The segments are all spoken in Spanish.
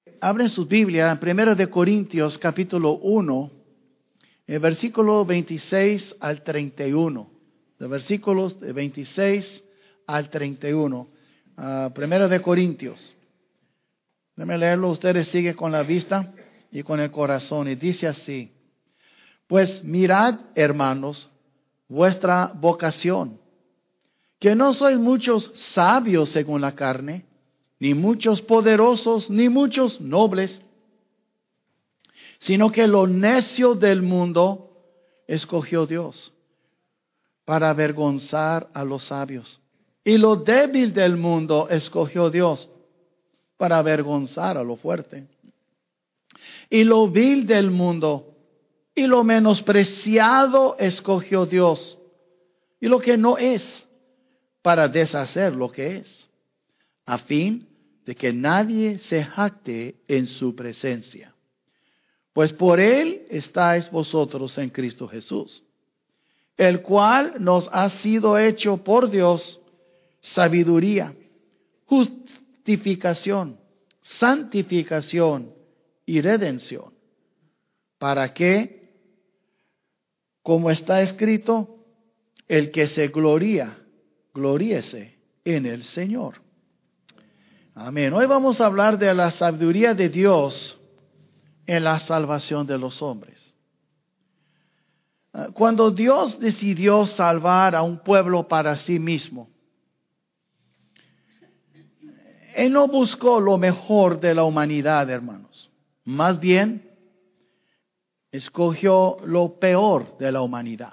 Abren su Biblia en 1 de Corintios capítulo 1, versículo 26 al 31. De versículos de 26 al 31. 1 de Corintios. Déjenme leerlo, ustedes siguen con la vista y con el corazón. Y dice así: Pues mirad, hermanos, vuestra vocación, que no sois muchos sabios según la carne, ni muchos poderosos, ni muchos nobles, sino que lo necio del mundo escogió Dios para avergonzar a los sabios. Y lo débil del mundo escogió Dios para avergonzar a lo fuerte. Y lo vil del mundo y lo menospreciado escogió Dios, y lo que no es, para deshacer lo que es, a fin de que nadie se jacte en su presencia. Pues por Él estáis vosotros en Cristo Jesús, el cual nos ha sido hecho por Dios sabiduría, justificación, santificación y redención, para que, como está escrito, el que se gloría, gloríese en el Señor. Amén. Hoy vamos a hablar de la sabiduría de Dios en la salvación de los hombres. Cuando Dios decidió salvar a un pueblo para sí mismo, Él no buscó lo mejor de la humanidad, hermanos. Más bien, escogió lo peor de la humanidad.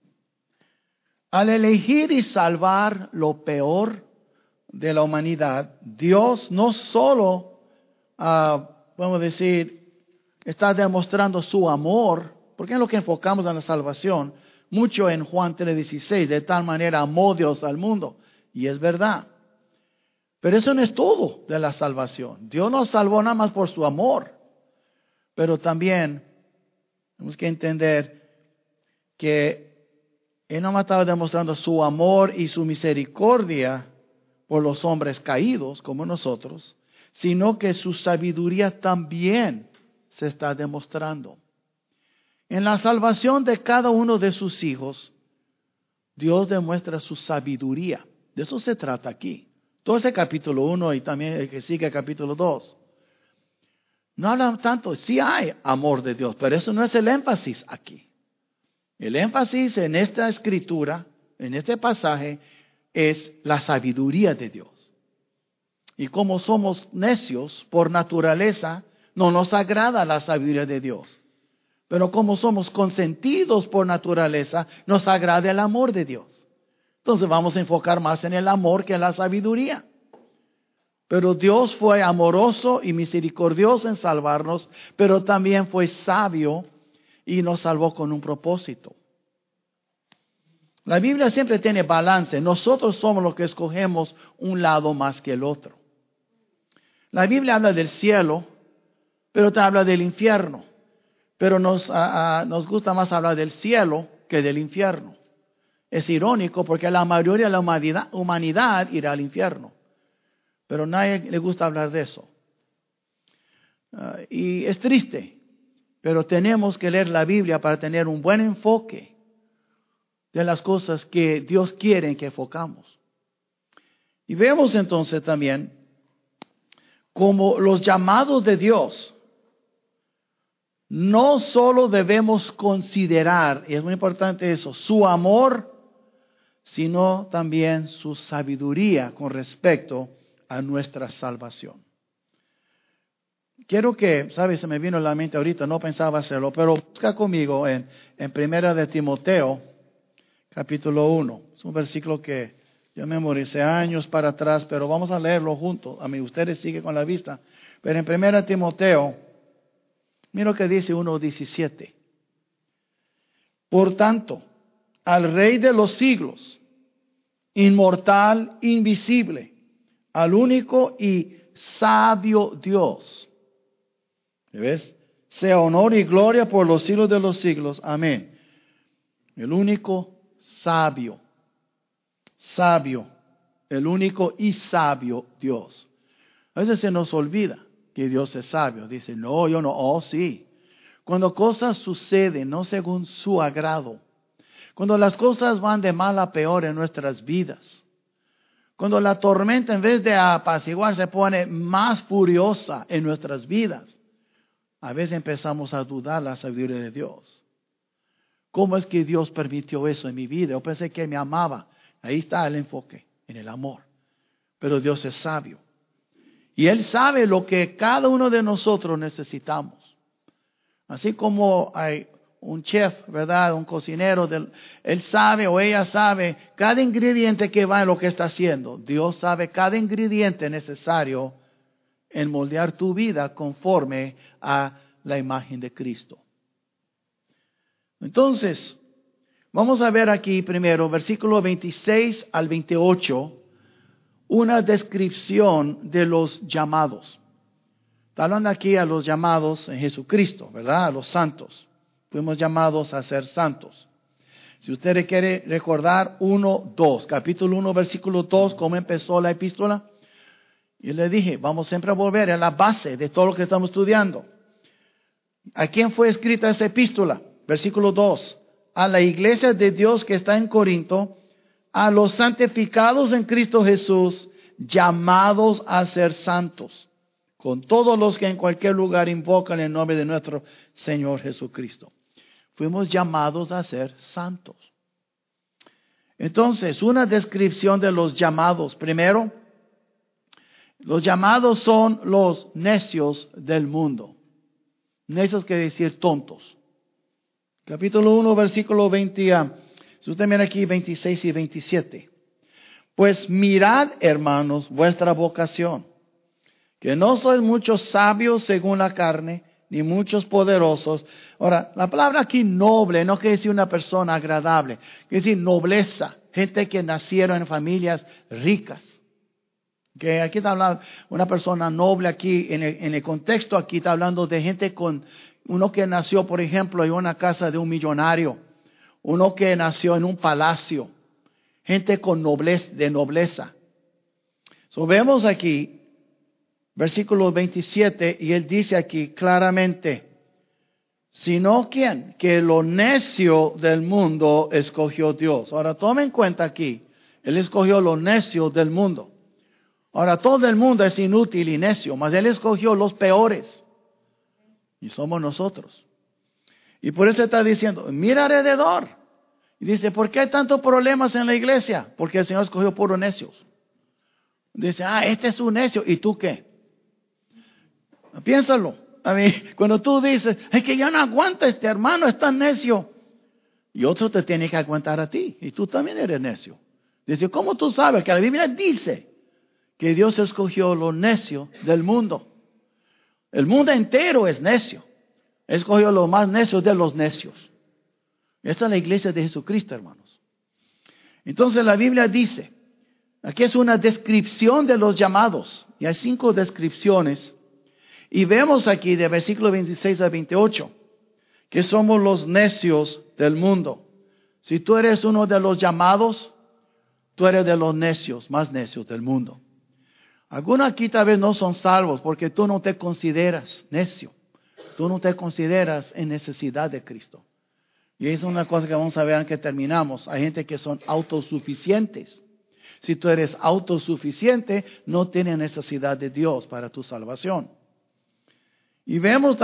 Al elegir y salvar lo peor de la humanidad, Dios no solo, vamos a decir, está demostrando su amor, porque es lo que enfocamos en la salvación, mucho en Juan 3:16, de tal manera amó Dios al mundo, y es verdad. Pero eso no es todo de la salvación. Dios nos salvó nada más por su amor, pero también tenemos que entender que Él no más estaba demostrando su amor y su misericordia por los hombres caídos como nosotros, sino que su sabiduría también se está demostrando. En la salvación de cada uno de sus hijos, Dios demuestra su sabiduría. De eso se trata aquí. Todo ese capítulo 1 y también el que sigue, capítulo 2. No hablan tanto, sí hay amor de Dios, pero eso no es el énfasis aquí. El énfasis en esta escritura, en este pasaje, es la sabiduría de Dios. Y como somos necios por naturaleza, no nos agrada la sabiduría de Dios. Pero como somos consentidos por naturaleza, nos agrada el amor de Dios. Entonces vamos a enfocar más en el amor que en la sabiduría. Pero Dios fue amoroso y misericordioso en salvarnos, pero también fue sabio y nos salvó con un propósito. La Biblia siempre tiene balance. Nosotros somos los que escogemos un lado más que el otro. La Biblia habla del cielo, pero te habla del infierno. Pero nos gusta más hablar del cielo que del infierno. Es irónico porque la mayoría de la humanidad irá al infierno. Pero a nadie le gusta hablar de eso. Y es triste, pero tenemos que leer la Biblia para tener un buen enfoque de las cosas que Dios quiere que enfocamos. Y vemos entonces también como los llamados de Dios no solo debemos considerar, y es muy importante eso, su amor, sino también su sabiduría con respecto a nuestra salvación. Quiero que, ¿sabes? Se me vino a la mente ahorita, no pensaba hacerlo, pero busca conmigo en 1 de Timoteo, capítulo 1. Es un versículo que yo memoricé años para atrás, pero vamos a leerlo juntos. A mí, ustedes siguen con la vista. Pero en 1 Timoteo, mira lo que dice 1:17. Por tanto, al Rey de los siglos, inmortal, invisible, al único y sabio Dios, ¿ves? Sea honor y gloria por los siglos de los siglos. Amén. El único sabio, el único y sabio Dios. A veces se nos olvida que Dios es sabio. Dice, no, yo no. Oh, sí. Cuando cosas suceden no según su agrado. Cuando las cosas van de mal a peor en nuestras vidas. Cuando la tormenta en vez de apaciguar se pone más furiosa en nuestras vidas. A veces empezamos a dudar la sabiduría de Dios. ¿Cómo es que Dios permitió eso en mi vida? Yo pensé que me amaba. Ahí está el enfoque, en el amor. Pero Dios es sabio. Y Él sabe lo que cada uno de nosotros necesitamos. Así como hay un chef, ¿verdad? Un cocinero, él sabe o ella sabe cada ingrediente que va en lo que está haciendo. Dios sabe cada ingrediente necesario en moldear tu vida conforme a la imagen de Cristo. Entonces, vamos a ver aquí primero, versículo 26 al 28, una descripción de los llamados. Está hablando aquí a los llamados en Jesucristo, ¿verdad? A los santos. Fuimos llamados a ser santos. Si usted quiere recordar capítulo 1, versículo 2, cómo empezó la epístola. Y le dije, vamos siempre a volver a la base de todo lo que estamos estudiando. ¿A quién fue escrita esa epístola? Versículo 2. A la iglesia de Dios que está en Corinto, a los santificados en Cristo Jesús, llamados a ser santos, con todos los que en cualquier lugar invocan el nombre de nuestro Señor Jesucristo. Fuimos llamados a ser santos. Entonces, una descripción de los llamados. Primero, los llamados son los necios del mundo. Necios quiere decir tontos. Capítulo 1, versículo 20. Si usted mira aquí, 26 y 27. Pues mirad, hermanos, vuestra vocación, que no sois muchos sabios según la carne, ni muchos poderosos. Ahora, la palabra aquí noble no quiere decir una persona agradable, quiere decir nobleza, gente que nacieron en familias ricas. Que aquí está hablando una persona noble aquí, en el contexto aquí está hablando de gente con, uno que nació, por ejemplo, en una casa de un millonario, uno que nació en un palacio, gente con nobleza. So, vemos aquí, versículo 27, y él dice aquí claramente, sino ¿quién? Que lo necio del mundo escogió Dios. Ahora tome en cuenta aquí, él escogió lo necio del mundo. Ahora todo el mundo es inútil y necio, mas Él escogió los peores. Y somos nosotros. Y por eso está diciendo, mira alrededor. Y dice, ¿por qué hay tantos problemas en la iglesia? Porque el Señor escogió puros necios. Dice, este es un necio. ¿Y tú qué? Piénsalo. A mí, cuando tú dices, es que ya no aguanta este hermano, es tan necio. Y otro te tiene que aguantar a ti. Y tú también eres necio. Dice, ¿cómo tú sabes? Que la Biblia dice que Dios escogió lo necio del mundo. El mundo entero es necio. Escogió lo más necio de los necios. Esta es la iglesia de Jesucristo, hermanos. Entonces la Biblia dice, aquí es una descripción de los llamados. Y hay 5 descripciones. Y vemos aquí de versículo 26 a 28, que somos los necios del mundo. Si tú eres uno de los llamados, tú eres de los necios, más necios del mundo. Algunos aquí tal vez no son salvos porque tú no te consideras necio. Tú no te consideras en necesidad de Cristo. Y es una cosa que vamos a ver antes que terminamos. Hay gente que son autosuficientes. Si tú eres autosuficiente, no tienes necesidad de Dios para tu salvación. Y vemos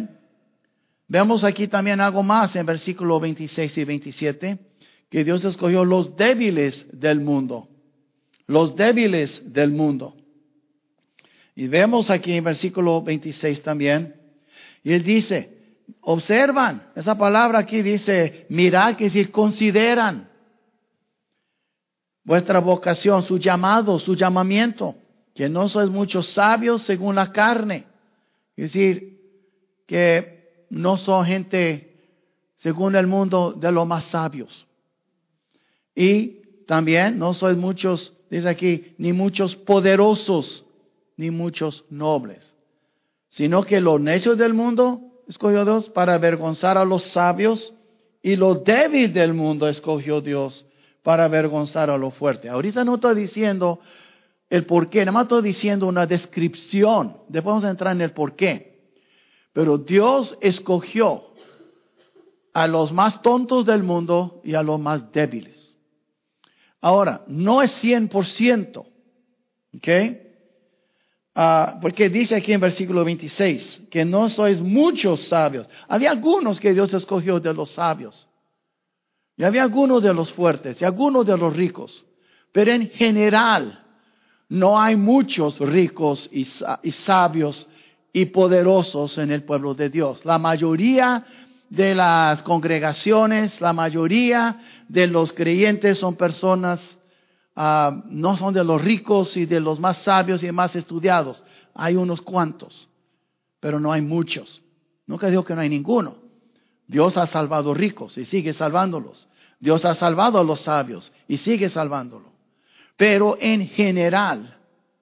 aquí también algo más en versículos 26 y 27, que Dios escogió los débiles del mundo. Los débiles del mundo. Y vemos aquí en versículo 26 también. Y él dice, observan. Esa palabra aquí dice, mirad, que decir, consideran. Vuestra vocación, su llamado, su llamamiento. Que no sois muchos sabios según la carne. Es decir, que no son gente, según el mundo, de los más sabios. Y también no sois muchos, dice aquí, ni muchos poderosos, ni muchos nobles, sino que los necios del mundo escogió Dios para avergonzar a los sabios, y lo débil del mundo escogió Dios para avergonzar a lo fuerte. Ahorita no estoy diciendo el por qué. Nada más estoy diciendo una descripción. Después vamos a entrar en el por qué. Pero Dios escogió a los más tontos del mundo y a los más débiles. Ahora, no es 100%. ¿Ok? Porque dice aquí en versículo 26 que no sois muchos sabios. Había algunos que Dios escogió de los sabios. Y había algunos de los fuertes y algunos de los ricos. Pero en general no hay muchos ricos y sabios y poderosos en el pueblo de Dios. La mayoría de las congregaciones, la mayoría de los creyentes son personas, no son de los ricos y de los más sabios y más estudiados. Hay unos cuantos, pero no hay muchos. Nunca digo que no hay ninguno. Dios ha salvado ricos y sigue salvándolos. Dios ha salvado a los sabios y sigue salvándolos. Pero en general,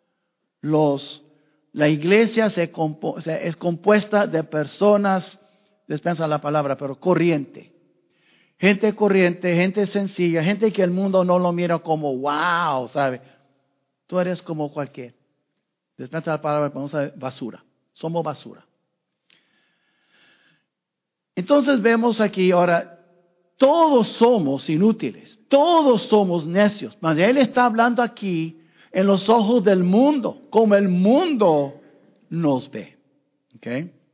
la iglesia es compuesta de personas, dispensa la palabra, pero corriente. Gente corriente, gente sencilla, gente que el mundo no lo mira como wow, ¿sabe? Tú eres como cualquier. Dispensa la palabra, vamos a ver, basura. Somos basura. Entonces vemos aquí ahora, todos somos inútiles, todos somos necios. Mas Él está hablando aquí en los ojos del mundo, como el mundo nos ve. ¿Ok?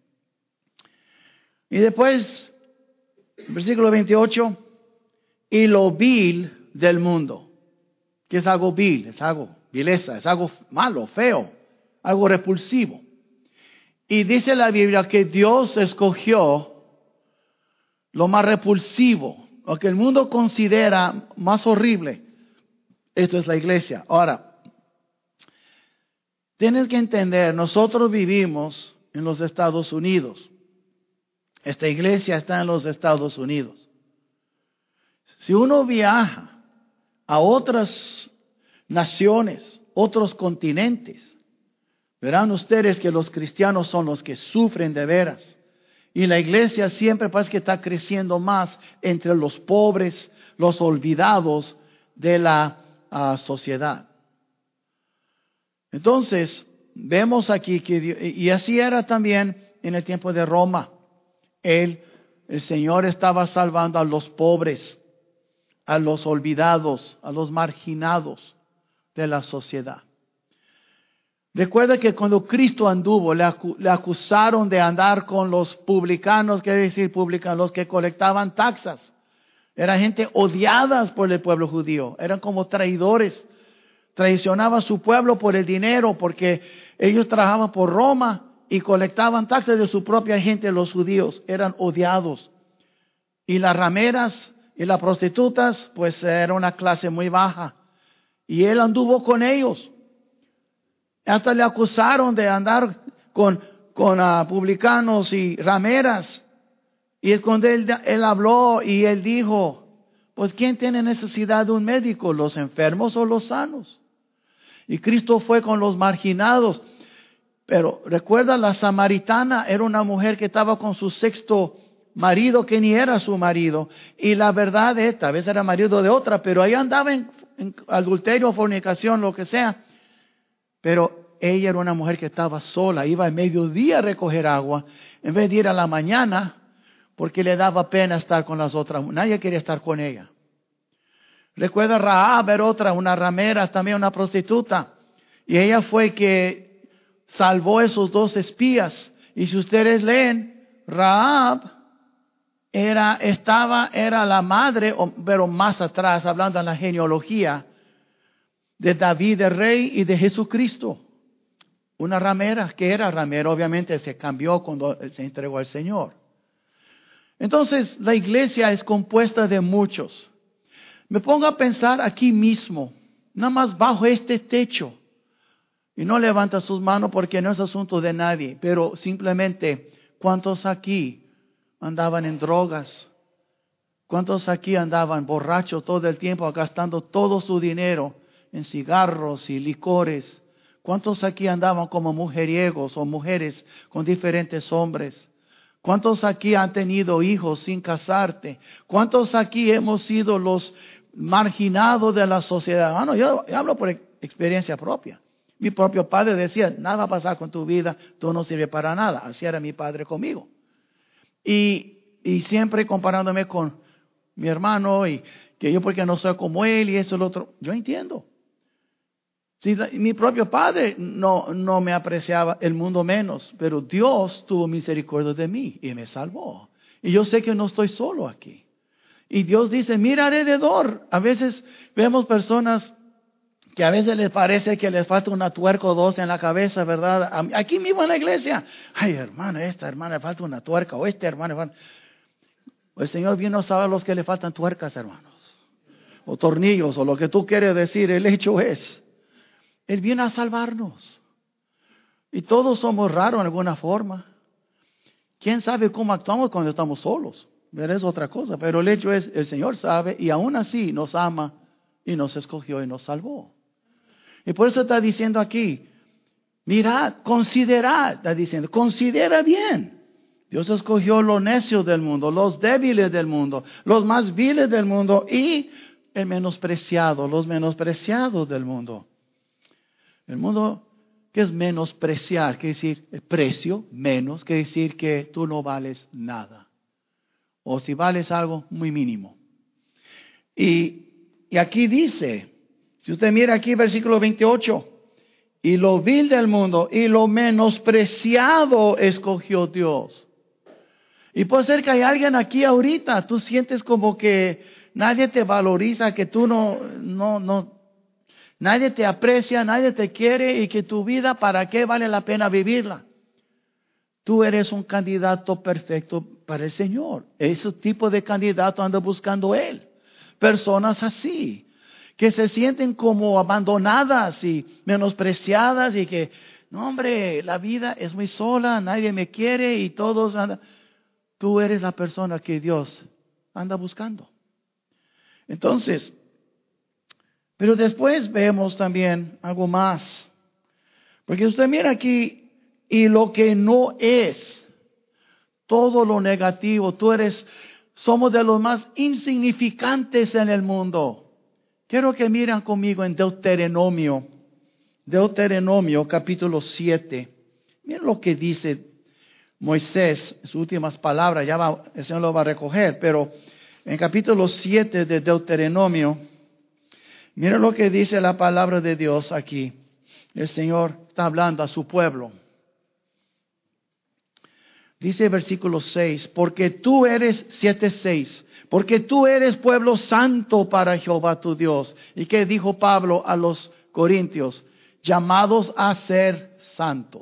Y después, versículo 28, y lo vil del mundo. ¿Qué es algo vil? Es algo vileza, es algo malo, feo, algo repulsivo. Y dice la Biblia que Dios escogió lo más repulsivo, lo que el mundo considera más horrible. Esto es la iglesia. Ahora, tienes que entender, nosotros vivimos en los Estados Unidos. Esta iglesia está en los Estados Unidos. Si uno viaja a otras naciones, otros continentes, verán ustedes que los cristianos son los que sufren de veras. Y la iglesia siempre parece que está creciendo más entre los pobres, los olvidados de la sociedad. Entonces, vemos aquí que, y así era también en el tiempo de Roma. El Señor estaba salvando a los pobres, a los olvidados, a los marginados de la sociedad. Recuerda que cuando Cristo anduvo, le acusaron de andar con los publicanos, ¿qué decir publicanos? Los que colectaban taxas. Eran gente odiadas por el pueblo judío, eran como traidores. Traicionaba a su pueblo por el dinero, porque ellos trabajaban por Roma y colectaban taxas de su propia gente, los judíos. Eran odiados. Y las rameras y las prostitutas, pues era una clase muy baja. Y él anduvo con ellos. Hasta le acusaron de andar con publicanos y rameras. Y es cuando él habló y él dijo, pues ¿quién tiene necesidad de un médico? ¿Los enfermos o los sanos? Y Cristo fue con los marginados. Pero recuerda, la samaritana era una mujer que estaba con su sexto marido que ni era su marido. Y la verdad es, tal vez era marido de otra, pero ahí andaba en adulterio, fornicación, lo que sea. Pero ella era una mujer que estaba sola, iba al mediodía a recoger agua, en vez de ir a la mañana, porque le daba pena estar con las otras. Nadie quería estar con ella. Recuerda, Rahab era otra, una ramera, también una prostituta. Y ella fue que salvó a esos dos espías. Y si ustedes leen, Rahab era la madre, pero más atrás, hablando en la genealogía, de David el rey y de Jesucristo. Una ramera, que era ramera, obviamente se cambió cuando se entregó al Señor. Entonces, la iglesia es compuesta de muchos. Me pongo a pensar aquí mismo, nada más bajo este techo. Y no levanta sus manos porque no es asunto de nadie, pero simplemente, ¿cuántos aquí andaban en drogas? ¿Cuántos aquí andaban borrachos todo el tiempo, gastando todo su dinero en cigarros y licores? ¿Cuántos aquí andaban como mujeriegos o mujeres con diferentes hombres? ¿Cuántos aquí han tenido hijos sin casarte? ¿Cuántos aquí hemos sido los marginados de la sociedad? Yo hablo experiencia propia. Mi propio padre decía, nada va a pasar con tu vida, tú no sirves para nada. Así era mi padre conmigo. Y siempre comparándome con mi hermano y que yo porque no soy como él y eso y lo otro. Yo entiendo. Si mi propio padre no me apreciaba, el mundo menos, pero Dios tuvo misericordia de mí y me salvó. Y yo sé que no estoy solo aquí. Y Dios dice, mira alrededor. A veces vemos personas que a veces les parece que les falta una tuerca o dos en la cabeza, ¿verdad? Aquí mismo en la iglesia. Ay, hermano, esta hermana le falta una tuerca o este hermano le falta. El Señor bien no sabe a los que le faltan tuercas, hermanos. O tornillos o lo que tú quieres decir. El hecho es, Él viene a salvarnos. Y todos somos raros en alguna forma. ¿Quién sabe cómo actuamos cuando estamos solos? Pero es otra cosa. Pero el hecho es, el Señor sabe y aún así nos ama y nos escogió y nos salvó. Y por eso está diciendo aquí, mirad, considerad, está diciendo, considera bien. Dios escogió los necios del mundo, los débiles del mundo, los más viles del mundo y el menospreciado, los menospreciados del mundo. El mundo, ¿qué es menospreciar? Quiere decir el precio, menos, quiere decir que tú no vales nada. O si vales algo, muy mínimo. Y aquí dice, si usted mira aquí versículo 28, y lo vil del mundo y lo menospreciado escogió Dios. Y puede ser que hay alguien aquí ahorita, tú sientes como que nadie te valoriza, que tú nadie te aprecia, nadie te quiere y que tu vida, ¿para qué vale la pena vivirla? Tú eres un candidato perfecto para el Señor. Ese tipo de candidato anda buscando Él. Personas así, que se sienten como abandonadas y menospreciadas y que, no hombre, la vida es muy sola, nadie me quiere y todos andan. Tú eres la persona que Dios anda buscando. Entonces, pero después vemos también algo más. Porque usted mira aquí, y lo que no es, todo lo negativo, somos de los más insignificantes en el mundo. Quiero que miren conmigo en Deuteronomio capítulo 7. Miren lo que dice Moisés, sus últimas palabras, el Señor lo va a recoger, pero en capítulo 7 de Deuteronomio, miren lo que dice la palabra de Dios aquí. El Señor está hablando a su pueblo. Dice el versículo 6, porque tú eres, 7:6, porque tú eres pueblo santo para Jehová tu Dios. ¿Y qué dijo Pablo a los corintios? Llamados a ser santos.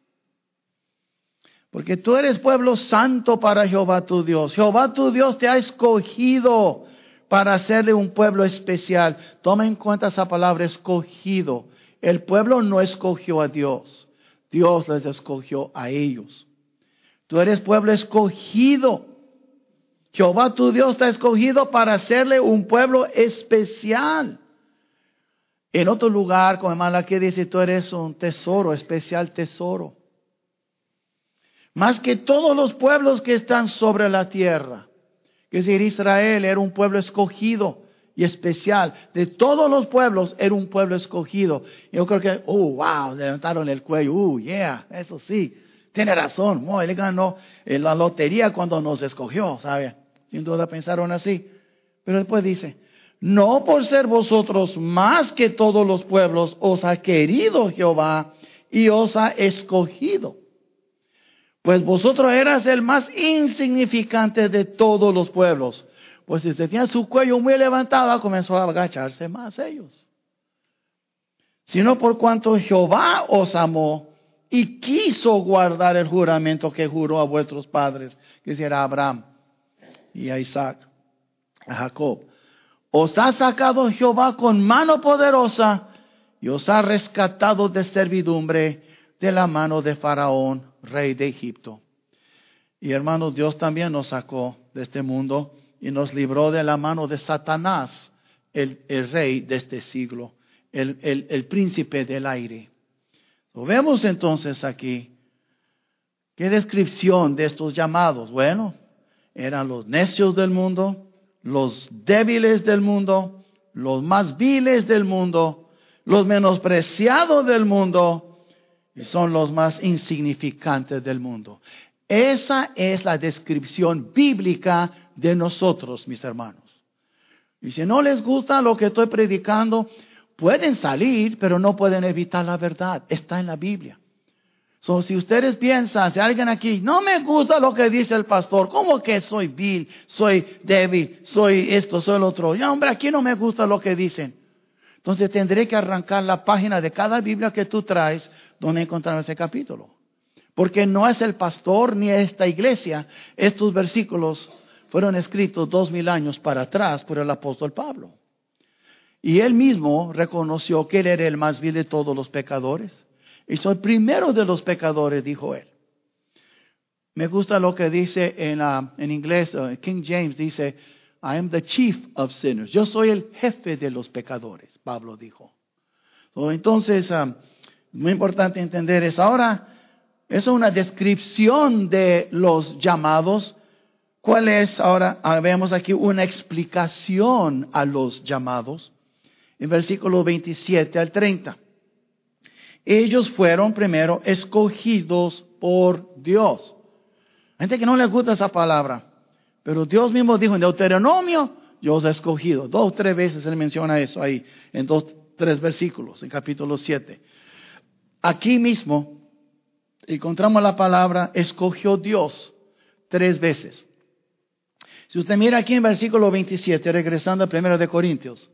Porque tú eres pueblo santo para Jehová tu Dios. Jehová tu Dios te ha escogido para hacerle un pueblo especial. Toma en cuenta esa palabra, escogido. El pueblo no escogió a Dios. Dios les escogió a ellos. Tú eres pueblo escogido. Jehová tu Dios te ha escogido para hacerle un pueblo especial. En otro lugar, como hermano aquí dice, tú eres un tesoro, especial tesoro. Más que todos los pueblos que están sobre la tierra. Es decir, Israel era un pueblo escogido y especial. De todos los pueblos era un pueblo escogido. Yo creo que, wow, levantaron el cuello. Yeah, eso sí. Tiene razón. Él ganó en la lotería cuando nos escogió, ¿sabe? Sin duda pensaron así. Pero después dice, no por ser vosotros más que todos los pueblos os ha querido Jehová y os ha escogido. Pues vosotros eras el más insignificante de todos los pueblos. Pues si usted tenía su cuello muy levantado, comenzó a agacharse más ellos. Sino por cuanto Jehová os amó y quiso guardar el juramento que juró a vuestros padres, que era a Abraham y a Isaac, a Jacob. Os ha sacado Jehová con mano poderosa y os ha rescatado de servidumbre de la mano de Faraón, rey de Egipto. Y hermanos, Dios también nos sacó de este mundo y nos libró de la mano de Satanás, el rey de este siglo, el príncipe del aire. Lo vemos entonces aquí. ¿Qué descripción de estos llamados? Bueno, eran los necios del mundo, los débiles del mundo, los más viles del mundo, los menospreciados del mundo y son los más insignificantes del mundo. Esa es la descripción bíblica de nosotros, mis hermanos. Y si no les gusta lo que estoy predicando, pueden salir, pero no pueden evitar la verdad. Está en la Biblia. So, si ustedes piensan, si alguien aquí, no me gusta lo que dice el pastor, ¿cómo que soy vil, soy débil, soy esto, soy el otro? Ya, hombre, aquí no me gusta lo que dicen. Entonces tendré que arrancar la página de cada Biblia que tú traes donde encontrar ese capítulo. Porque no es el pastor ni esta iglesia. Estos versículos fueron escritos 2000 años para atrás por el apóstol Pablo. Y él mismo reconoció que él era el más vil de todos los pecadores. Y soy el primero de los pecadores, dijo él. Me gusta lo que dice en inglés, King James dice, I am the chief of sinners. Yo soy el jefe de los pecadores, Pablo dijo. Entonces, muy importante entender eso. Ahora, eso es una descripción de los llamados. ¿Cuál es? Ahora, vemos aquí una explicación a los llamados. En versículo 27 al 30. Ellos fueron primero escogidos por Dios. Hay gente que no le gusta esa palabra. Pero Dios mismo dijo en Deuteronomio, yo os he escogido. 2 o 3 veces él menciona eso ahí. En 2 o 3 versículos, en capítulo 7. Aquí mismo encontramos la palabra escogió Dios 3 veces. Si usted mira aquí en versículo 27, regresando a 1 de Corintios.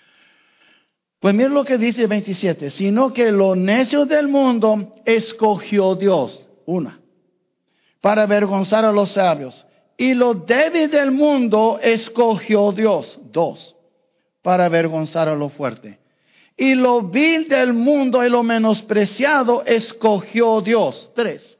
Pues mira lo que dice 27. Sino que lo necio del mundo escogió Dios. 1. Para avergonzar a los sabios. Y lo débil del mundo escogió Dios. 2. Para avergonzar a lo fuerte. Y lo vil del mundo y lo menospreciado escogió Dios. 3.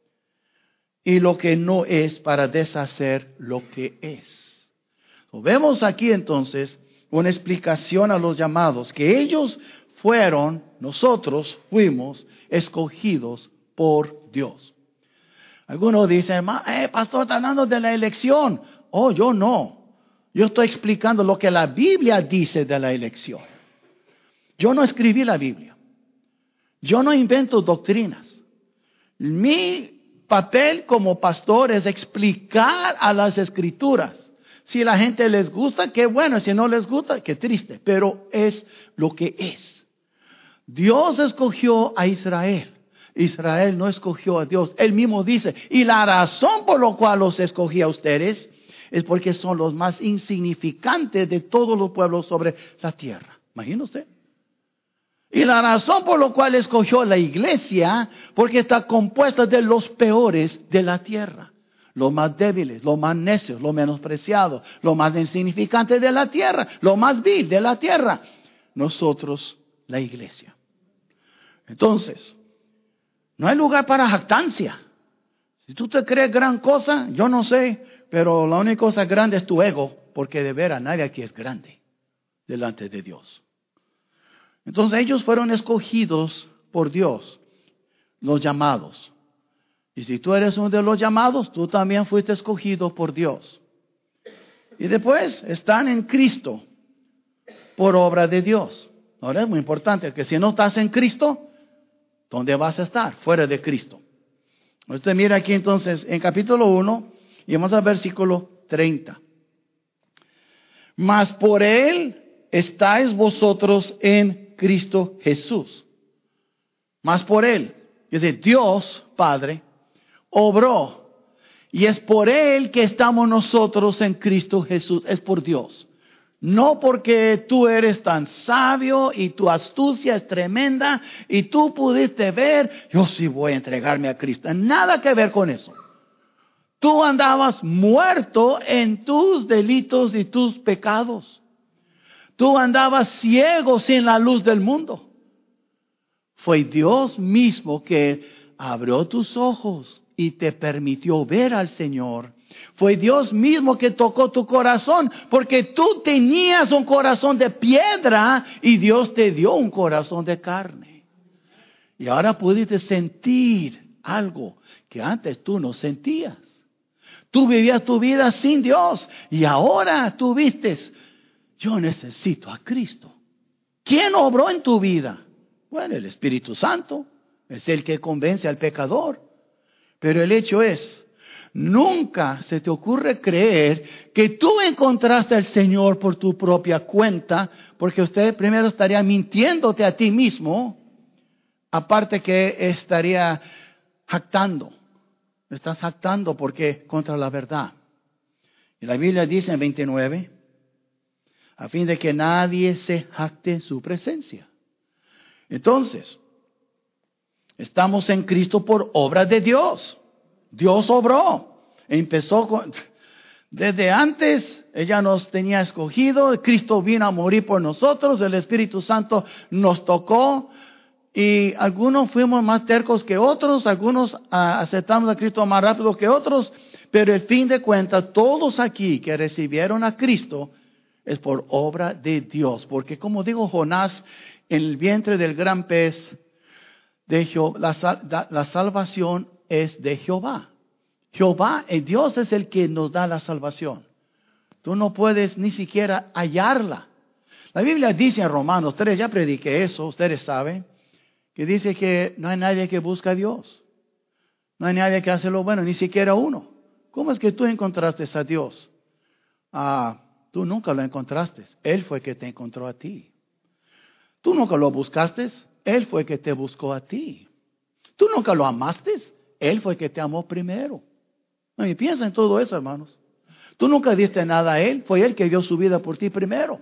Y lo que no es para deshacer lo que es. Vemos aquí entonces una explicación a los llamados, que ellos fueron, nosotros fuimos escogidos por Dios. Algunos dicen, pastor, está hablando de la elección. Oh, yo no. Yo estoy explicando lo que la Biblia dice de la elección. Yo no escribí la Biblia. Yo no invento doctrinas. Mi papel como pastor es explicar a las Escrituras. Si la gente les gusta, qué bueno. Si no les gusta, qué triste. Pero es lo que es. Dios escogió a Israel. Israel no escogió a Dios. Él mismo dice, y la razón por la cual los escogí a ustedes es porque son los más insignificantes de todos los pueblos sobre la tierra. ¿Imagina usted? Y la razón por la cual escogió la iglesia, porque está compuesta de los peores de la tierra. Los más débiles, los más necios, los menospreciados, los más insignificantes de la tierra, los más vil de la tierra. Nosotros, la iglesia. Entonces, no hay lugar para jactancia. Si tú te crees gran cosa, yo no sé, pero la única cosa grande es tu ego, porque de veras nadie aquí es grande delante de Dios. Entonces ellos fueron escogidos por Dios, los llamados. Y si tú eres uno de los llamados, tú también fuiste escogido por Dios. Y después están en Cristo por obra de Dios. Ahora es muy importante que si no estás en Cristo, ¿dónde vas a estar? Fuera de Cristo. Usted mira aquí entonces en capítulo 1 y vamos al versículo 30. Mas por Él estáis vosotros en Cristo Jesús. Mas por Él, es decir, Dios Padre, obró. Y es por Él que estamos nosotros en Cristo Jesús. Es por Dios. No porque tú eres tan sabio y tu astucia es tremenda y tú pudiste ver, yo sí voy a entregarme a Cristo. Nada que ver con eso. Tú andabas muerto en tus delitos y tus pecados. Tú andabas ciego sin la luz del mundo. Fue Dios mismo que abrió tus ojos y te permitió ver al Señor. Fue Dios mismo que tocó tu corazón, porque tú tenías un corazón de piedra y Dios te dio un corazón de carne. Y ahora pudiste sentir algo que antes tú no sentías. Tú vivías tu vida sin Dios y ahora tú vistes, yo necesito a Cristo. ¿Quién obró en tu vida? Bueno, el Espíritu Santo es el que convence al pecador. Pero el hecho es, nunca se te ocurre creer que tú encontraste al Señor por tu propia cuenta, porque usted primero estaría mintiéndote a ti mismo, aparte que estaría jactando. Estás jactando porque contra la verdad. Y la Biblia dice en 29, a fin de que nadie se jacte en su presencia. Entonces, estamos en Cristo por obra de Dios. Dios obró. Desde antes, ella nos tenía escogido. Cristo vino a morir por nosotros. El Espíritu Santo nos tocó. Y algunos fuimos más tercos que otros. Algunos aceptamos a Cristo más rápido que otros. Pero al fin de cuentas, todos aquí que recibieron a Cristo es por obra de Dios. Porque como dijo Jonás, en el vientre del gran pez, la salvación es de Jehová. Jehová, Dios es el que nos da la salvación. Tú no puedes ni siquiera hallarla. La Biblia dice en Romanos 3, ya prediqué eso, ustedes saben, que dice que no hay nadie que busca a Dios. No hay nadie que hace lo bueno, ni siquiera uno. ¿Cómo es que tú encontraste a Dios? Tú nunca lo encontraste. Él fue el que te encontró a ti. Tú nunca lo buscaste. Él fue el que te buscó a ti. Tú nunca lo amaste. Él fue el que te amó primero. Y piensa en todo eso, hermanos. Tú nunca diste nada a Él. Fue Él que dio su vida por ti primero.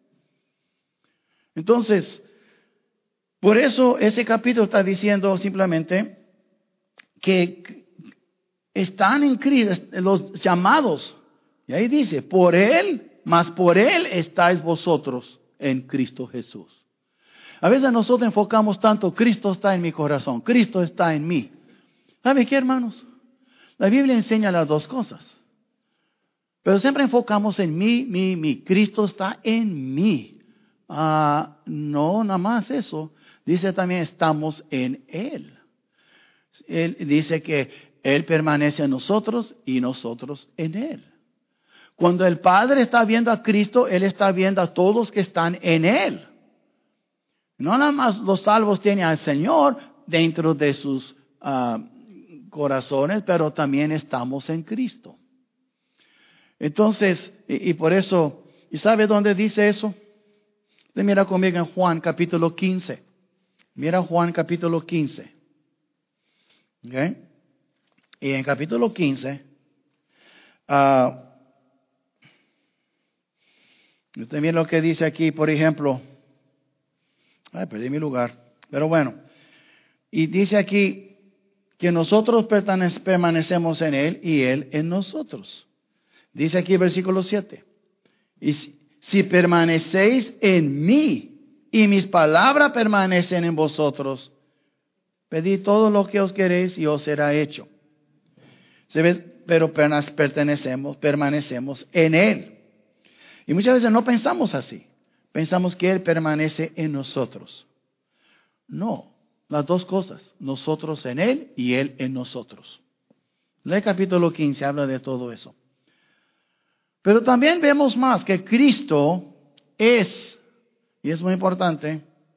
Entonces, por eso ese capítulo está diciendo simplemente que están en Cristo los llamados. Y ahí dice, por Él, mas por Él estáis vosotros en Cristo Jesús. A veces nosotros enfocamos tanto, Cristo está en mi corazón, Cristo está en mí. ¿Sabe qué, hermanos? La Biblia enseña las dos cosas. Pero siempre enfocamos en mí. Cristo está en mí. No, nada más eso. Dice también, estamos en Él. Él dice que Él permanece en nosotros y nosotros en Él. Cuando el Padre está viendo a Cristo, Él está viendo a todos que están en Él. No nada más los salvos tienen al Señor dentro de sus corazones, pero también estamos en Cristo. Entonces, y por eso, ¿y sabe dónde dice eso? Usted mira conmigo en Juan capítulo 15. Mira Juan capítulo 15. ¿Okay? Y en capítulo 15, usted mira lo que dice aquí, por ejemplo. Perdí mi lugar. Pero bueno. Y dice aquí que nosotros permanecemos en Él y Él en nosotros. Dice aquí el versículo 7. Y si permanecéis en mí y mis palabras permanecen en vosotros, pedid todo lo que os queréis y os será hecho. Pero permanecemos en Él. Y muchas veces no pensamos así. Pensamos que Él permanece en nosotros. No, las dos cosas. Nosotros en Él y Él en nosotros. El capítulo 15 habla de todo eso. Pero también vemos más que Cristo es, y es muy importante,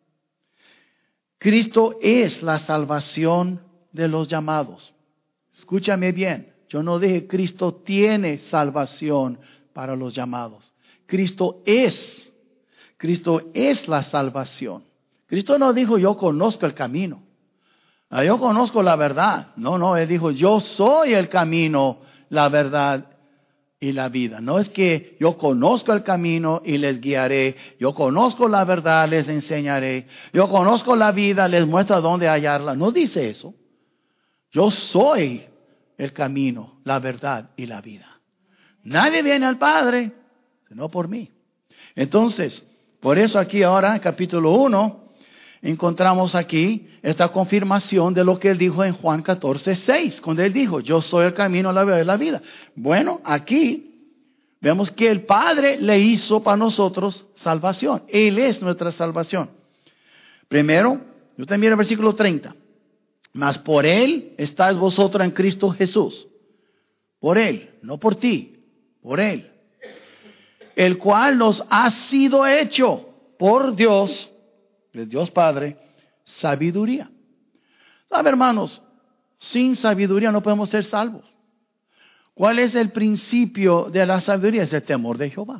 Cristo es la salvación de los llamados. Escúchame bien, yo no dije Cristo tiene salvación para los llamados. Cristo es la salvación. Cristo no dijo yo conozco el camino. Yo conozco la verdad. No, Él dijo yo soy el camino, la verdad y la vida. No es que yo conozco el camino y les guiaré. Yo conozco la verdad, les enseñaré. Yo conozco la vida, les muestro dónde hallarla. No dice eso. Yo soy el camino, la verdad y la vida. Nadie viene al Padre sino por mí. Entonces, por eso aquí ahora en capítulo 1 encontramos aquí esta confirmación de lo que Él dijo en Juan 14:6, cuando Él dijo, yo soy el camino, la verdad y la vida. Bueno, aquí vemos que el Padre le hizo para nosotros salvación. Él es nuestra salvación. Primero, usted mira el versículo 30. Mas por Él estáis vosotros en Cristo Jesús. Por Él, no por ti, por Él. El cual nos ha sido hecho por Dios de Dios Padre, sabiduría. ¿Sabe, hermanos? Sin sabiduría no podemos ser salvos. ¿Cuál es el principio de la sabiduría? Es el temor de Jehová.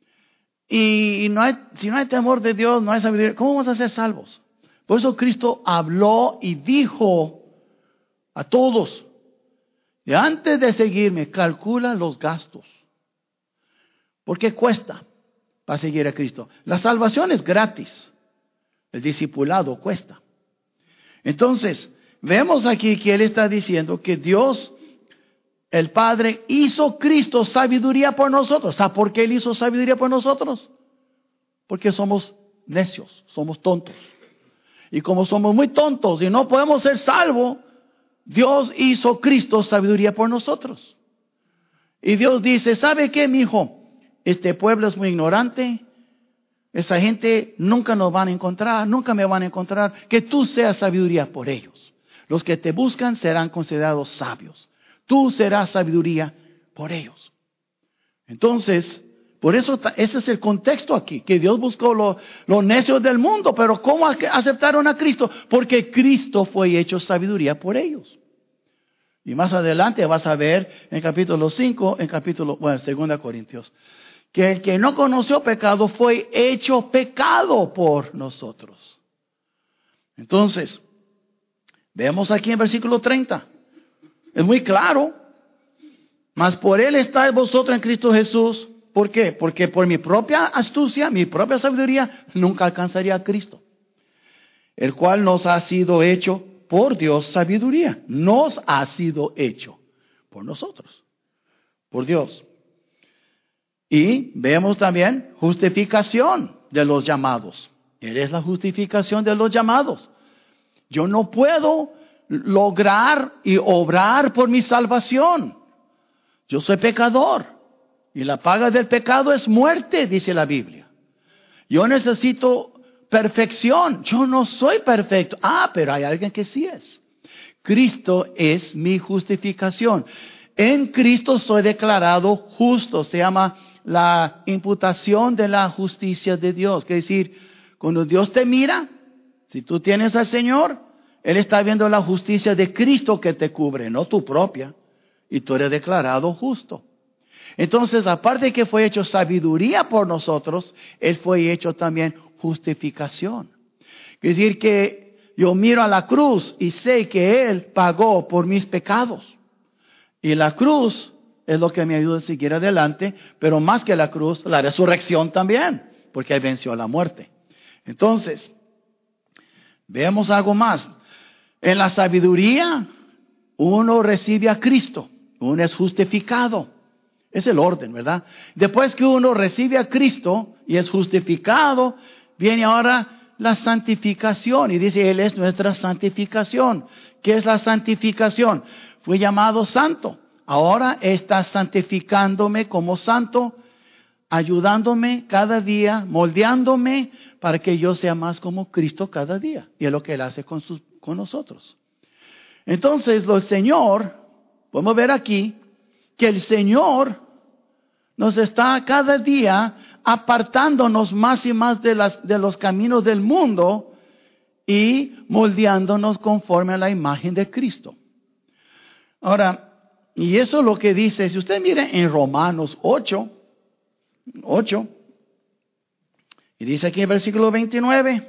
Y si no hay temor de Dios, no hay sabiduría, ¿cómo vamos a ser salvos? Por eso Cristo habló y dijo a todos, y antes de seguirme, calcula los gastos. ¿Por qué cuesta para seguir a Cristo? La salvación es gratis. El discipulado cuesta. Entonces, vemos aquí que Él está diciendo que Dios, el Padre, hizo Cristo sabiduría por nosotros. ¿Sabe por qué Él hizo sabiduría por nosotros? Porque somos necios, somos tontos. Y como somos muy tontos y no podemos ser salvos, Dios hizo Cristo sabiduría por nosotros. Y Dios dice, ¿sabe qué, mi hijo? Este pueblo es muy ignorante. Esa gente nunca nos van a encontrar, nunca me van a encontrar. Que tú seas sabiduría por ellos. Los que te buscan serán considerados sabios. Tú serás sabiduría por ellos. Entonces, por eso ese es el contexto aquí, que Dios buscó los necios del mundo. Pero ¿cómo aceptaron a Cristo? Porque Cristo fue hecho sabiduría por ellos. Y más adelante vas a ver en capítulo 5, en 2 Corintios, que el que no conoció pecado fue hecho pecado por nosotros. Entonces, vemos aquí en versículo 30. Es muy claro. Mas por Él estáis vosotros en Cristo Jesús. ¿Por qué? Porque por mi propia astucia, mi propia sabiduría, nunca alcanzaría a Cristo. El cual nos ha sido hecho por Dios sabiduría. Nos ha sido hecho por nosotros. Por Dios. Y vemos también justificación de los llamados. Él es la justificación de los llamados. Yo no puedo lograr y obrar por mi salvación. Yo soy pecador. Y la paga del pecado es muerte, dice la Biblia. Yo necesito perfección. Yo no soy perfecto. Pero hay alguien que sí es. Cristo es mi justificación. En Cristo soy declarado justo. Se llama la imputación de la justicia de Dios. Quiere decir, cuando Dios te mira, si tú tienes al Señor, Él está viendo la justicia de Cristo que te cubre, no tu propia. Y tú eres declarado justo. Entonces, aparte de que fue hecho sabiduría por nosotros, Él fue hecho también justificación. Quiere decir que yo miro a la cruz y sé que Él pagó por mis pecados. Y la cruz es lo que me ayuda a seguir adelante, pero más que la cruz, la resurrección también, porque Él venció la muerte. Entonces, veamos algo más. En la sabiduría, uno recibe a Cristo, uno es justificado. Es el orden, ¿verdad? Después que uno recibe a Cristo y es justificado, viene ahora la santificación. Y dice, Él es nuestra santificación. ¿Qué es la santificación? Fui llamado santo. Ahora está santificándome como santo, ayudándome cada día, moldeándome para que yo sea más como Cristo cada día. Y es lo que Él hace con nosotros. Entonces, el Señor, podemos ver aquí, que el Señor nos está cada día apartándonos más y más de los caminos del mundo y moldeándonos conforme a la imagen de Cristo. Ahora, y eso es lo que dice, si usted mire en Romanos 8, y dice aquí en versículo 29,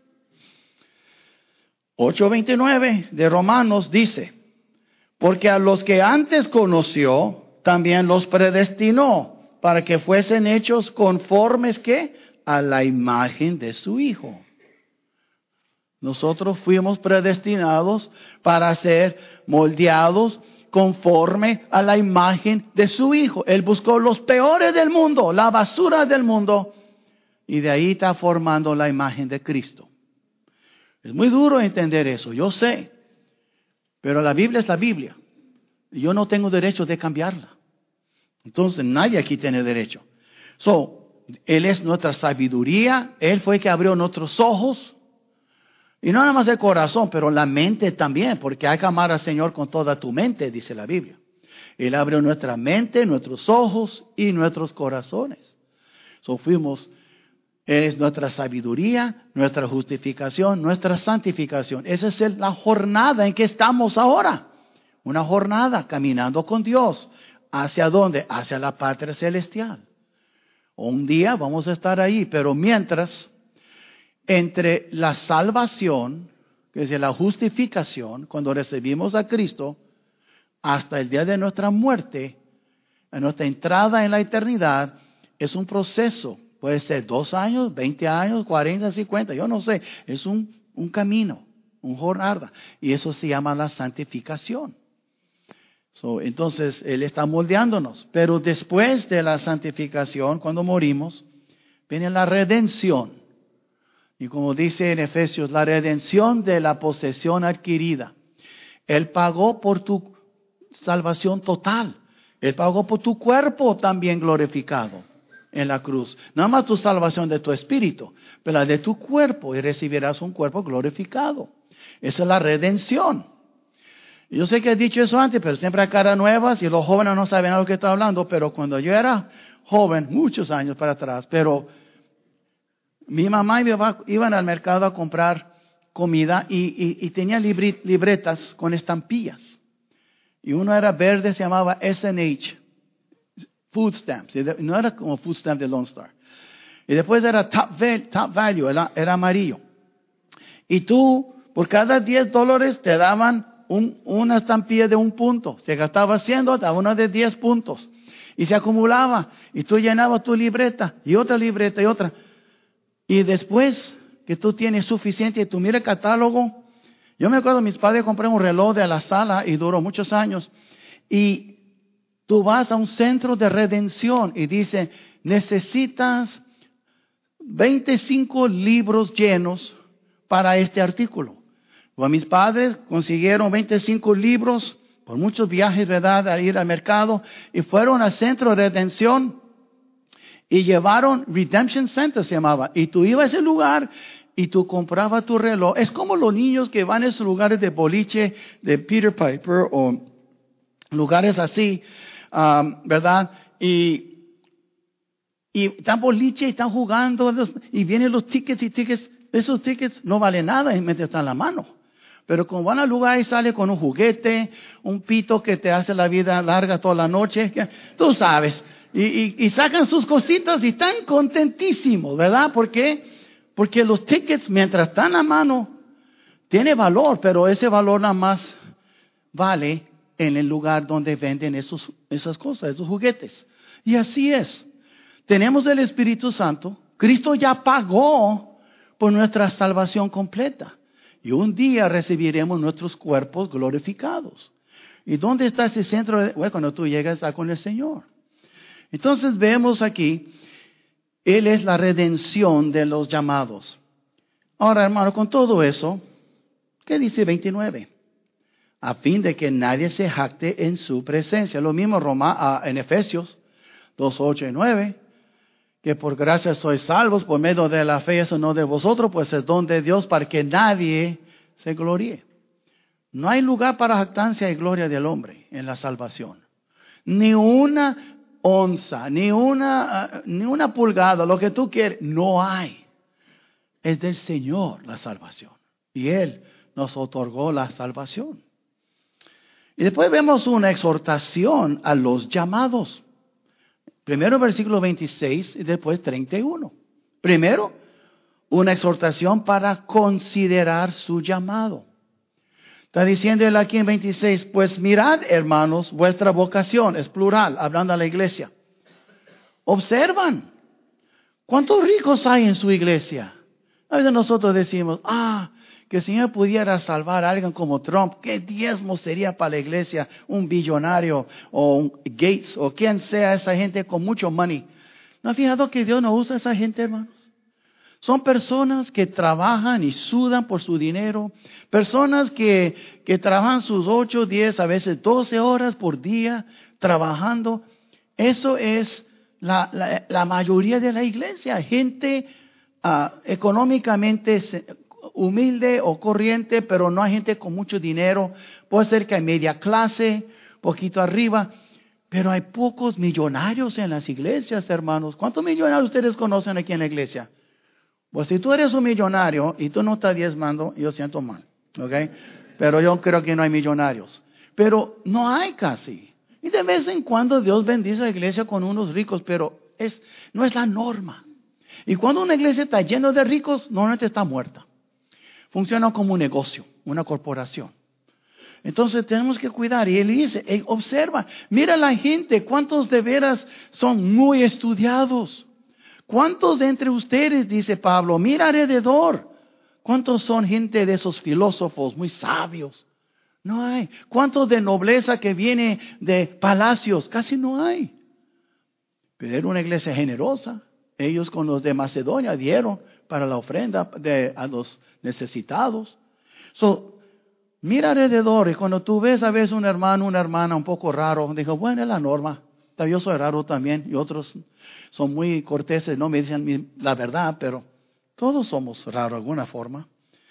8:29 de Romanos dice, porque a los que antes conoció, también los predestinó para que fuesen hechos conformes ¿qué? A la imagen de su Hijo. Nosotros fuimos predestinados para ser moldeados conforme a la imagen de su Hijo. Él buscó los peores del mundo, la basura del mundo, y de ahí está formando la imagen de Cristo. Es muy duro entender eso, yo sé, pero la Biblia es la Biblia. Yo no tengo derecho de cambiarla. Entonces nadie aquí tiene derecho. Él es nuestra sabiduría. Él fue el que abrió nuestros ojos. Y no nada más el corazón, pero la mente también. Porque hay que amar al Señor con toda tu mente, dice la Biblia. Él abrió nuestra mente, nuestros ojos y nuestros corazones. Fuimos Es nuestra sabiduría, nuestra justificación, nuestra santificación. Esa es la jornada en que estamos ahora. Una jornada caminando con Dios. ¿Hacia dónde? Hacia la patria celestial. Un día vamos a estar ahí, pero mientras, entre la salvación, que es la justificación, cuando recibimos a Cristo, hasta el día de nuestra muerte, en nuestra entrada en la eternidad, es un proceso. Puede ser 2 años, 20 años, 40, 50, yo no sé. Es un camino, un jornada. Y eso se llama la santificación. Entonces, Él está moldeándonos. Pero después de la santificación, cuando morimos, viene la redención. Y como dice en Efesios, la redención de la posesión adquirida. Él pagó por tu salvación total. Él pagó por tu cuerpo también glorificado en la cruz. Nada más tu salvación de tu espíritu, pero la de tu cuerpo, y recibirás un cuerpo glorificado. Esa es la redención. Yo sé que he dicho eso antes, pero siempre hay caras nuevas y los jóvenes no saben a lo que estoy hablando, pero cuando yo era joven, muchos años para atrás, pero mi mamá y mi papá iban al mercado a comprar comida y tenía libretas con estampillas. Y uno era verde, se llamaba S&H. Food stamps, no era como food stamp de Lone Star. Y después era top value, era amarillo. Y tú, por cada $10 te daban una estampilla de 1 punto. Se gastaba 100, te daba una de 10 puntos. Y se acumulaba. Y tú llenabas tu libreta y otra libreta y otra. Y después que tú tienes suficiente y tú miras el catálogo. Yo me acuerdo, mis padres compraron un reloj de la sala y duró muchos años. Y tú vas a un centro de redención y dice, necesitas 25 libros llenos para este artículo. Pues mis padres consiguieron 25 libros por muchos viajes, ¿verdad?, a ir al mercado y fueron al centro de redención y llevaron Redemption Center, se llamaba. Y tú ibas a ese lugar y tú comprabas tu reloj. Es como los niños que van a esos lugares de boliche, de Peter Piper o lugares así. ¿Verdad? Y están boliche y están jugando y vienen los tickets. Esos tickets no valen nada mientras están en la mano. Pero cuando van al lugar y sale con un juguete, un pito que te hace la vida larga toda la noche, tú sabes. Y sacan sus cositas y están contentísimos, ¿verdad? ¿Por qué? Porque los tickets, mientras están en la mano, tiene valor, pero ese valor nada más vale en el lugar donde venden esas cosas, esos juguetes. Y así es. Tenemos el Espíritu Santo. Cristo ya pagó por nuestra salvación completa. Y un día recibiremos nuestros cuerpos glorificados. ¿Y dónde está ese centro? Bueno, cuando tú llegas está con el Señor. Entonces vemos aquí, Él es la redención de los llamados. Ahora, hermano, con todo eso, ¿qué dice 29? A fin de que nadie se jacte en su presencia. Lo mismo en Efesios 2, 8 y 9. Que por gracia sois salvos por medio de la fe, eso no de vosotros, pues es don de Dios para que nadie se gloríe. No hay lugar para jactancia y gloria del hombre en la salvación. Ni una onza, ni una pulgada, lo que tú quieres, no hay. Es del Señor la salvación. Y Él nos otorgó la salvación. Y después vemos una exhortación a los llamados. Primero versículo 26 y después 31. Primero, una exhortación para considerar su llamado. Está diciendo él aquí en 26, pues mirad, hermanos, vuestra vocación, es plural, hablando a la iglesia. Observan, ¿cuántos ricos hay en su iglesia? A veces nosotros decimos, que el Señor pudiera salvar a alguien como Trump, ¿qué diezmo sería para la iglesia? Un billonario o un Gates o quien sea esa gente con mucho money. ¿No has fijado que Dios no usa a esa gente, hermanos? Son personas que trabajan y sudan por su dinero. Personas que trabajan sus 8, 10, a veces 12 horas por día trabajando. Eso es la mayoría de la iglesia. Gente económicamente humilde o corriente, pero no hay gente con mucho dinero. Puede ser que hay media clase, poquito arriba, pero hay pocos millonarios en las iglesias, hermanos. ¿Cuántos millonarios ustedes conocen aquí en la iglesia? Pues si tú eres un millonario y tú no estás diezmando, yo siento mal, ¿ok? Pero yo creo que no hay millonarios. Pero no hay casi. Y de vez en cuando Dios bendice a la iglesia con unos ricos, pero no es la norma. Y cuando una iglesia está llena de ricos, normalmente está muerta. Funciona como un negocio, una corporación. Entonces tenemos que cuidar. Y él dice, observa, mira la gente, cuántos de veras son muy estudiados. ¿Cuántos de entre ustedes, dice Pablo, mira alrededor? ¿Cuántos son gente de esos filósofos muy sabios? No hay. ¿Cuántos de nobleza que viene de palacios? Casi no hay. Pero era una iglesia generosa. Ellos con los de Macedonia dieron para la ofrenda a los necesitados. Mira alrededor y cuando tú ves a veces un hermano, una hermana un poco raro, digo, bueno, es la norma. Yo soy raro también y otros son muy corteses, no me dicen la verdad, pero todos somos raros de alguna forma.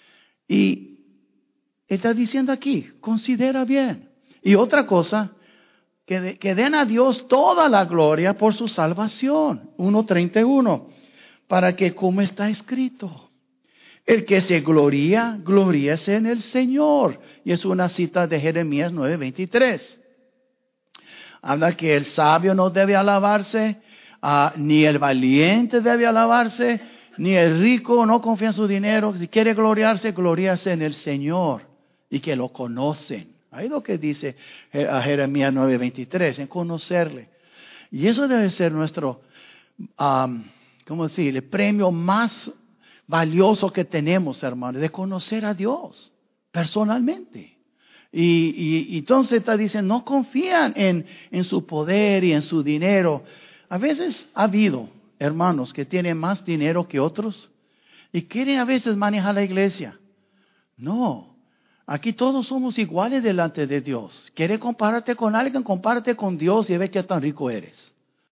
Y él está diciendo aquí, considera bien. Y otra cosa, que den a Dios toda la gloria por su salvación. 1:31, para que como está escrito, el que se gloríese en el Señor. Y es una cita de Jeremías 9:23. Habla que el sabio no debe alabarse, ni el valiente debe alabarse, ni el rico no confía en su dinero. Si quiere gloriarse, gloríase en el Señor y que lo conocen. Ahí lo que dice a Jeremías 9:23, en conocerle. Y eso debe ser nuestro, ¿cómo decir? El premio más valioso que tenemos, hermanos, de conocer a Dios personalmente. Y entonces está diciendo, no confían en su poder y en su dinero. A veces ha habido hermanos que tienen más dinero que otros y quieren a veces manejar la iglesia. No, aquí todos somos iguales delante de Dios. ¿Quieres compararte con alguien? Compárate con Dios y ve qué tan rico eres.